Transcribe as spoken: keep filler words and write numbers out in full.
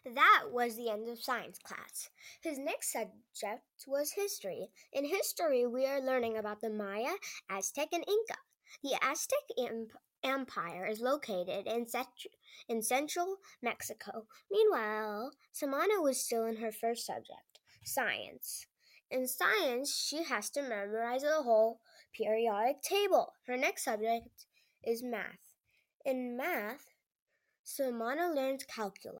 That was the end of science class. His next subject was history. In history, we are learning about the Maya, Aztec, and Inca. The Aztec Imp- Empire is located in, cet- in central Mexico. Meanwhile, Samana was still in her first subject, science. In science, she has to memorize the whole periodic table. Her next subject is math. In math, Samana learns calculus.